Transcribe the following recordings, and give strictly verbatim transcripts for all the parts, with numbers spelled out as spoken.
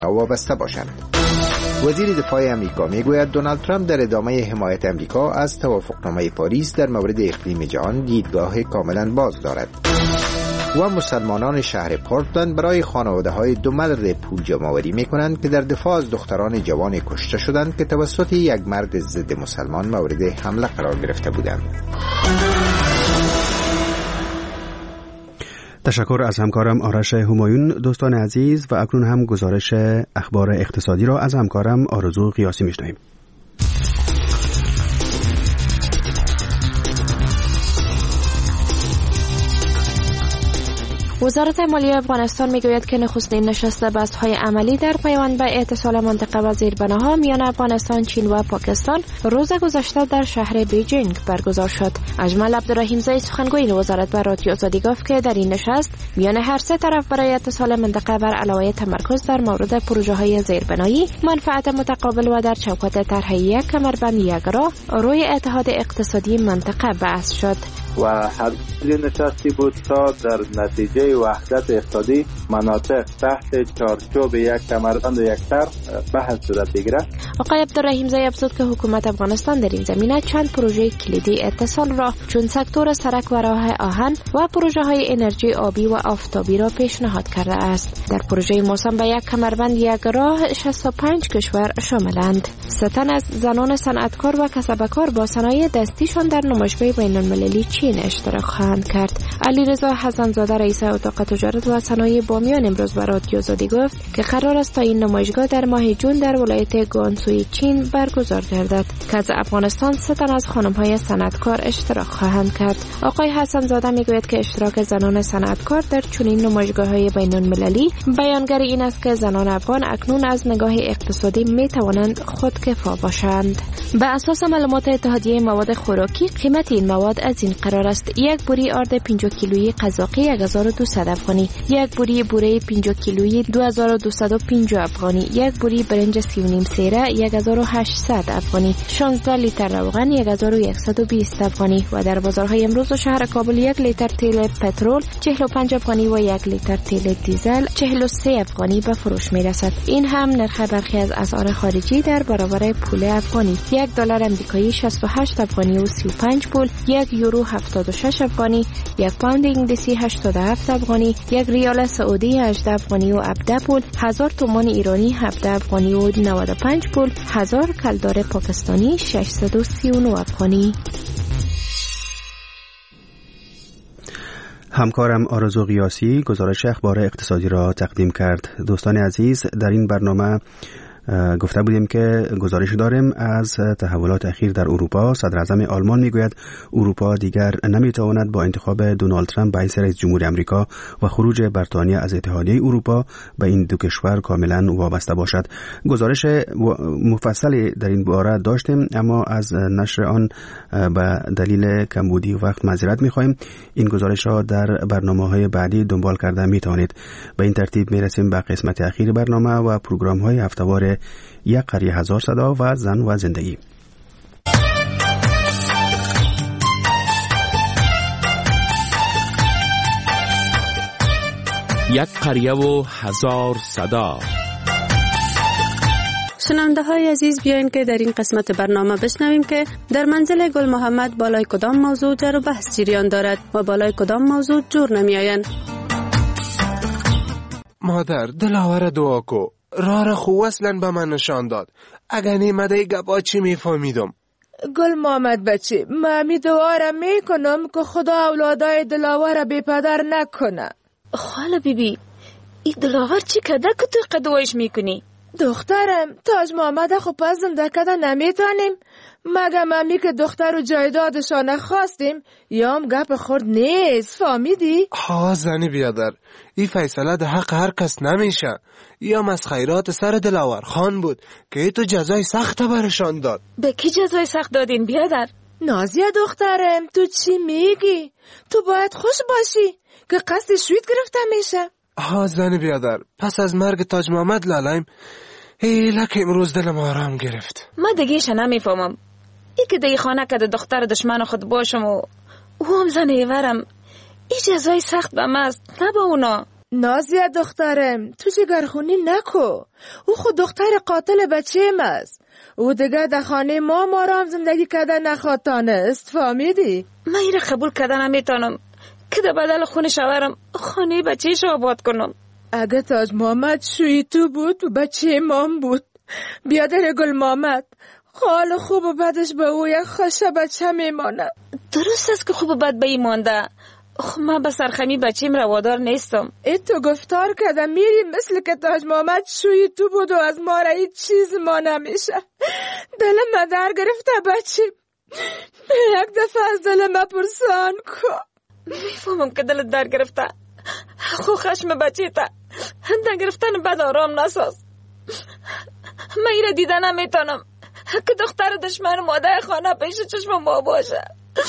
وابسته باشند. وزیر دفاع امریکا میگوید دونالد ترامپ در ادامه حمایت امریکا از توافقنامه پاریس در مورد اقلیم جهان دیدگاه کاملا باز دارد. و مسلمانان شهر پورتلند برای خانواده‌های دو مرد پول جمع‌آوری می‌کنند که در دفاع از دختران جوان کشته شدند که توسط یک مرد ضد مسلمان مورد حمله قرار گرفته بودند. تشکر از همکارم آرش همایون. دوستان عزیز، و اکنون هم گزارش اخبار اقتصادی را از همکارم آرزو قیاسی میشنویم. وزارت مالیه افغانستان میگوید که نخستین نشست بحث‌های عملی در پیوند به اتصال منطقه و زیربناها میان افغانستان، چین و پاکستان روز گذشته در شهر بیجینگ برگزار شد. اجمل عبدالرحیمزی سخنگوی وزارت به رادیو آزادی گفت که در این نشست میان هر سه طرف برای اتصال منطقه بر علاوه تمرکز در مورد پروژه‌های زیربنایی، منفعت متقابل و در چوکات طرح یک کمربند یک راه روی اتحاد اقتصادی منطقه بحث شد. و هر نشستی بود تا در نتیجه وحدت اقتصادی مناطق تحت چارچوب یک کمربند و یک طرح بحث صورت بگیرد. آقای عبدالرحیمزی افزود که حکومت افغانستان در این زمینه چند پروژه کلیدی اتصال را چون سکتور سرک و راه آهن و پروژه های انرژی آبی و آفتابی را پیشنهاد کرده است. در پروژه موسم به یک کمربند یک راه شصت و پنج کشور شاملند. سه تن از زنان صنعتکار و کسبکار با صنایع دستیشان در نمایشگاه بین‌المللی چین اشتراک خواهند کرد. علیرضا حسن‌زاده رئیس اتاق تجارت و صنایع بامیان امروز به رادیو آزادی گفت که قرار است تا این نمایشگاه در ماه جون در ولایت گوانسوی چین برگزار گردد که از افغانستان سه تن از خانم‌های صنعتکار اشتراک خواهند کرد. آقای حسن‌زاده میگوید که اشتراک زنان صنعتکار در چنین نمایشگاه‌های بین‌المللی بیانگر این است که زنان افغان اکنون از نگاه اقتصادی می‌توانند خودکفا باشند. به اساس معلومات اتحادیه مواد خوراکی قیمت این مواد از این قرار است: یک بوری آرد پنجاه کیلویی قزاقی یک هزار و دویست افغانی، یک بوری بوره پنجاه کیلویی دو هزار و دویست و پنجاه افغانی، یک بوری برنج سی و نیم سیره یک هزار و هشتصد افغانی، شانزده لیتر روغن یک هزار و صد و بیست افغانی و در بازارهای امروز شهر کابل یک لیتر تیل پترول چهل و پنج افغانی و یک لیتر تیل دیزل چهل و سه افغانی به فروش می رسد. این هم نرخ برخی از اسعار خارجی در برابر پول افغانی: یک دلار آمریکایی شصت و هشت افغانی و سی و پنج پول، یک یورو هفتاد و شش افغانی، یک پوند انگلیسی هشتاد و هفت افغانی، یک ریال سعودی هجده افغانی و هفده پول، هزار تومان ایرانی هفده افغانی و نود و پنج پول، هزار کلدار پاکستانی ششصد و سی و نه افغانی. همکارم آرزو قیاسی گزارش اخبار اقتصادی را تقدیم کرد. دوستان عزیز، در این برنامه گفته بودیم که گزارش داریم از تحولات اخیر در اروپا. صدر اعظم آلمان میگوید اروپا دیگر نمیتواند با انتخاب دونالد ترامپ به حیث رئیس جمهور آمریکا و خروج بریتانیا از اتحادیه اروپا به این دو کشور کاملا وابسته باشد. گزارش مفصلی در این باره داشتیم، اما از نشر آن به دلیل کمبودی وقت معذرت میخواهیم. این گزارش را در برنامه‌های بعدی دنبال کرده میتوانید. به این ترتیب میرسیم به قسمت اخیر برنامه و پروگرام‌های هفته‌وار یک قریه هزار صدا و زن و زندگی. یک قریه و هزار صدا. شنونده های عزیز، بیاین که در این قسمت برنامه بشنویم که در منزل گل محمد بالای کدام موضوع جر و بحث جریان دارد و بالای کدام موضوع جور نمی آیند. مادر دلاور دعا کو، راه را خوب اصلا به من نشان داد. اگر نیمده گپا چی میفهمیدم. گل محمد بچه، من می دعا می کنم که خدا اولادای دلاور بی پدر نکنه. خاله بیبی، این دلاور چی کده که تو قدویش میکنی؟ دخترم، تاج محمد خو پس زنده کده نمیتونیم؟ مگه ممی که دختر و جایدادشان خواستیم یا هم گپ خورد نیست، فهمیدی؟ ها زنی بیادر، این فیصله ده حق هر کس نمیشه. یا از خیرات سر دلاور خان بود که تو جزای سخت برشان داد. به کی جزای سخت دادین بیادر؟ نازیه دخترم، تو چی میگی؟ تو باید خوش باشی که قصد شوید گرفته میشه. ها زنی بیادر، پس از مرگ تاج محمد لالایم ایلا که امروز دلم آرام گرفت. ما دگیش نمیفهمم. ای که دی خانه که دختر دشمن خود باشم و او هم زن ایورم، ای جزای سخت به ماست، نه با اونا. نازیه دخترم، تو جگرخونی نکو. او خود دختر قاتل بچه است. او دیگه در خانه ما ما را هم زندگی کردن نخواهد است. فهمیدی؟ من این را قبول کردن نمیتونم که در بدل خون شوهرم خانه بچهش آباد کنم. اگه تاج محمد شوی تو بود و بچه مام بود، بیادر گل محمد حال خوب و بدش به او یک خوشه بچه میمانه. درست است که خوب و بد به این مانده. خب من به سرخمی بچیم روادار نیستم. ای تو گفتار کده میری مثل که تاج محمد شوی تو بود و از ما را هیچ چیز ما نمیشه. دلم ما در گرفته بچیم. یک دفعه از دلم ما پرسان کن. میفهمم که دلت در گرفته. خو خشم بچه تا در گرفتن بد آرام نساز. من ایره دیده نمیتونم که دختر دشمن مادر خانه پیش چشم ما باشه.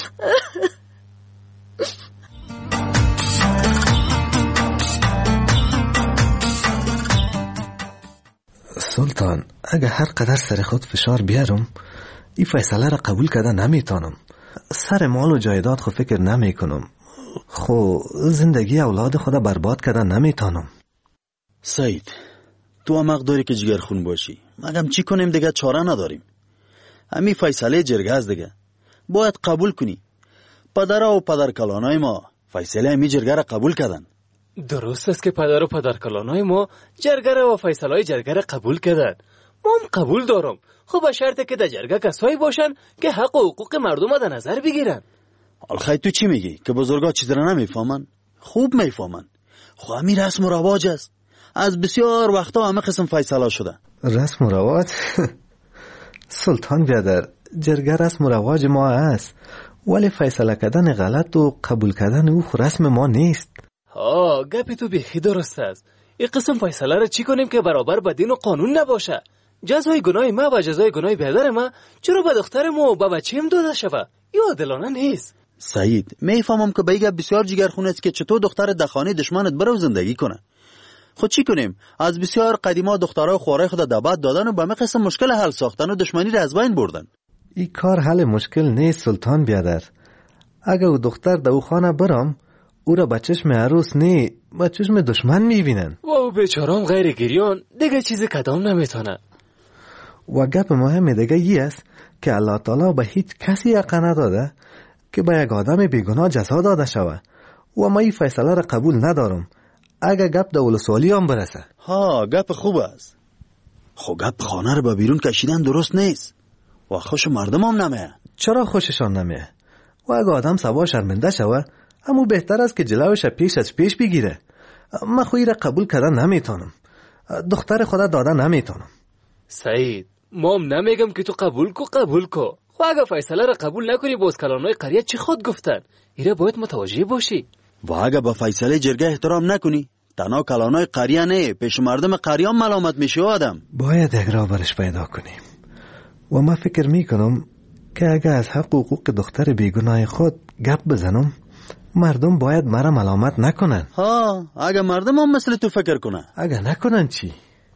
سلطان، اگه هر قدر سر خود فشار بیارم این فیصله را قبول کرده نمیتونم. سر مال و جایداد خود فکر نمی کنم. خو زندگی اولاد خود برباد کرده نمیتونم. سعید، تو هم حق داری که جگرخون باشی. مگم چی کنیم دیگه؟ چاره نداریم. همین فیصله جرگه است دیگه، باید قبول کنی. پدرها و پدرکلانای ما فیصله همین جرگه را قبول کردن. درست است که پدر و پدرکلانای ما جرگه را و فیصله جرگه را قبول کردن. ما هم قبول دارم. خب به شرطی که در جرگه کسایی باشن که حق و حقوق مردم را در نظر بگیرن. الخی تو چی میگی؟ که بزرگا چیز را نمیفهمن؟ خوب میفهمن. خب همین رسم و رواج است. از بسیار وقتا همه قسم فیصله شده. رسم و رواج؟ سلطان بیادر، جرگه رسم و رواج ما است، ولی فیصله کردن غلط و قبول کردن او رسم ما نیست. ها، گپی تو بیخی درست است. این قسم فیصله را چی کنیم که برابر با دین و قانون نباشه؟ جزای گناه ما و جزای گناه بیادر ما چرا به دختر ما و به بچه‌ام داده شود؟ یا عادلانه نیست. سعید، میفهمم که بیگه بسیار جگرخونه است که چطور دختر در خانه دشمنت برو زندگی کنه. خود چی کنیم؟ از بسیار قدیما دخترای خواره خود دعوت دادن و به همه قسم مشکل حل ساختن و دشمنی را از بین بردن. این کار حل مشکل نیست سلطان بیادر. اگه او دختر در او خانه برام، او را به چشم عروس نی به چشم دشمن میبینن. و او بیچارام غیر گریان دیگه چیزی کدام نمیتونه. و گپ مهم دیگه ای است که الله تعالی به هیچ کسی حق نداده که به یک آدم بیگناه جزا داده شود. و ما این فیصله را قبول ندارم اگه گپ در ولسوالی هم برسه. ها، گپ خوب است. خب گپ خانه رو به بیرون کشیدن درست نیست و خوش مردم هم نمیه. چرا خوششان نمیه؟ و اگه آدم سبا شرمنده شوه همون بهتر است که جلوش پیش از پیش بگیره. من خویی را قبول کردن نمیتونم. دختر خدا داده نمیتونم. سعید، ما هم نمیگم که تو قبول کو قبول کو. خب اگه فیصله را قبول نکنی باز کلانای قریه چی خود گفتن؟ ایره باید متوجه باشی. و اگه به فیصله جرگه احترام نکنی تنها کلانای قریه نه، پیش مردم قریه هم ملامت میشه آدم. باید یک راه برش پیدا کنیم. و من فکر میکنم که اگه از حق و حقوق دختر بیگناه خود گپ بزنم مردم باید مرا ملامت نکنن. ها، اگه مردم هم مثل تو فکر کنن. اگه نکنن چی؟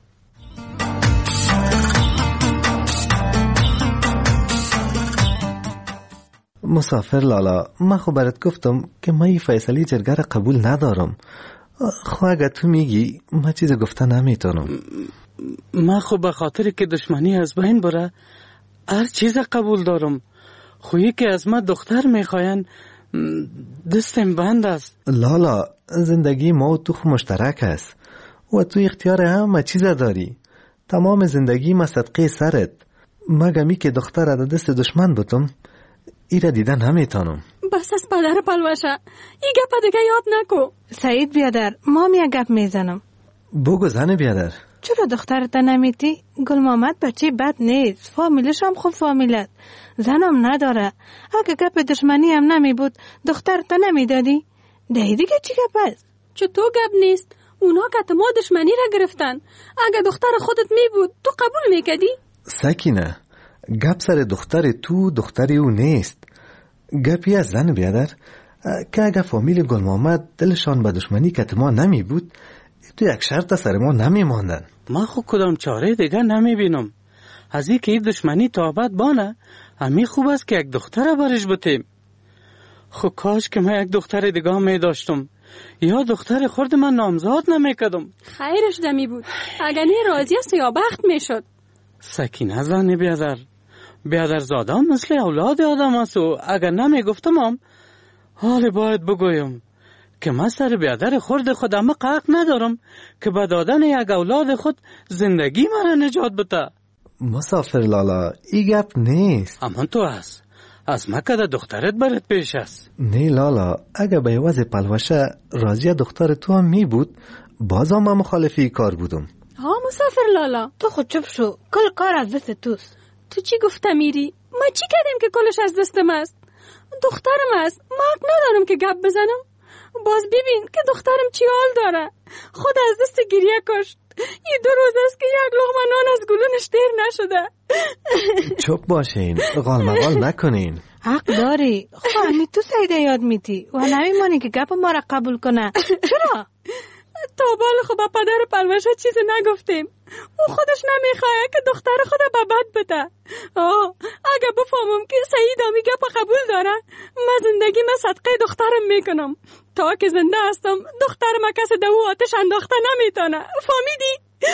مسافر لالا، من خو برات گفتم که من این فیصله جرگه را قبول ندارم. خو اگه تو میگی من چیز گفته نمیتونم. من خو به خاطر که دشمنی از بین بره هر چیز قبول دارم. خویی که از من دختر میخواین دستم بند است. لالا، زندگی ما و تو خو مشترک است و تو اختیار همه چیز داری. تمام زندگی ما صدقه سرت. مگمی که دختر در دست دشمن بودم ایره دیدن نمیتونم. بس از پدر پلوشه، ای گپ دیگه یاد نکو. سعید بیادر، ما می گپ میزنم. بگو زن بیادر. چرا دخترت نمیتی؟ گل محمد بچه بد نیست، فامیلش هم خوب فامیلت، زنم نداره. اگه گپ دشمنی هم نمی بود دخترت نمیدادی؟ ده دیگه چی گپ است؟ چطور گپ نیست؟ اونا که ما دشمنی را گرفتن. اگه دختر خودت می بود تو قبول میکردی؟ سکینه، گپ سر دختر تو دختری او نیست. گپی از زن بیادر که اگه فامیل گل محمد دلشان به دشمنی که ما نمی بود تو یک شرط سر ما نمی ماندن. من خو کدام چاره دیگه نمی بینم از این که این دشمنی تا ابد بانه. همی خوب است که یک دختر برش بتیم. خو کاش که من یک دختر دیگه می داشتم یا دختر خورد من نامزاد نمیکدم. خیرش دمی بود. اگر نه راضی است یا بخت میشد. سکینه زنی بیادر. بیادر زادم مثل اولاد آدم است و اگر نمیگفتم هم حال باید بگویم که من سر بیادر خورد خودم حق ندارم که به دادن یک اولاد خود زندگی مرا نجات بده. مسافر لالا ای گپ نیست. اما تو هست از مکه دخترت برات پیش است. نه لالا، اگه به عوض پلوشه راضی دختر تو هم می بود بازم من مخالفی کار بودم. ها مسافر لالا، تو خود چپ شو، کل کار از دست توست. تو چی گفته میری؟ ما چی کردیم که کلش از دستم است؟ دخترم است، ما حق ندارم که گپ بزنم. باز ببین که دخترم چی حال داره. خود از دست گریه کشت. این دو روز است که یک لقمه نان از گلونش دیر نشده. چپ باشین، غال مغال نکنین. حق داری. خواهی تو سیده یاد میتی و نمیمانی که گپ ما را قبول کنه. چرا؟ تا بال خود با پدر پلوشه چیزی نگفتیم. او خودش نمیخواه که دختر خود به بد بده. آه اگه بفهمم که سعید همی گپ قبول داره من زندگی من صدقه دخترم میکنم. تا که زنده هستم دختر ما کس دو آتش انداخته نمیتونه. فهمیدی؟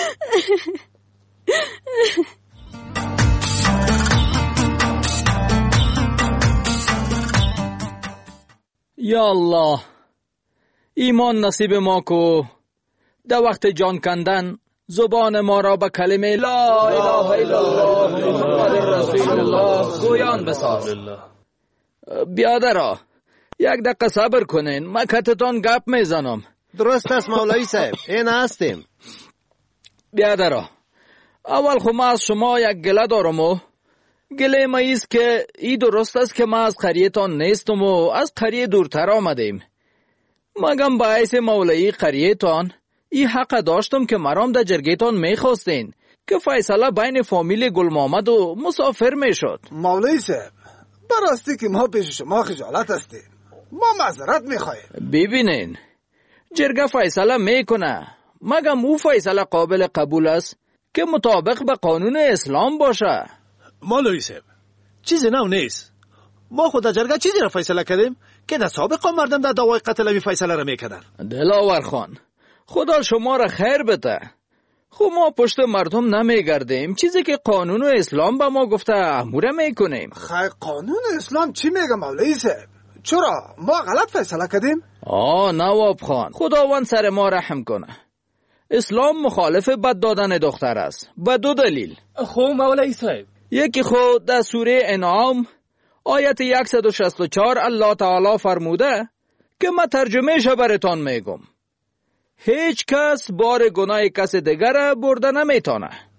یا الله، ایمان نصیب ما کو. در وقت جان کندن زبان ما را به کلمه لا اله الا الله محمد رسول الله گویان بساز. بیادرا یک دقیقه صبر کنین، من کتتان گپ میزنم. درست است مولوی صاحب، این هستیم. بیادرا اول خو ما از شما یک گله دارم و گله ما ایست که ای درست است که ما از قریه‌تان نیستم و از قریه دورتر آمدیم. مگم باعث مولوی قریه‌تان ای حق داشتم که مرام در جرگه‌تان میخواستین که فیصله بین فامیل گل محمد و مسافر میشد. مولوی صاحب براستی که ما پیش شما خجالت هستیم، ما معذرت میخواهیم. ببینین جرگه فیصله میکنه، مگم او فیصله قابل قبول است که مطابق به قانون اسلام باشه. مولوی صاحب چیزی نو نیست. ما خود در جرگه چیزی را فیصله کردیم که در سابقا مردم در دعوای قتل همی فیصله را میکردن. دلاور خان خدا شما را خیر بده. خب ما پشت مردم نمیگردیم، چیزی که قانون و اسلام به ما گفته اموره میکنیم. خیر قانون اسلام چی میگه مولوی صاحب؟ چرا ما غلط فیصله کردیم؟ آه نواب خان، خداوند سر ما رحم کنه. اسلام مخالف بد دادن دختر است به دو دلیل. خب مولوی صاحب، یکی خود در سوره انعام آیت صد و شصت و چهار الله تعالی فرموده که من ترجمهش براتان میگم. هیچ کس بار گناه کس دیگر برده نمیتونه.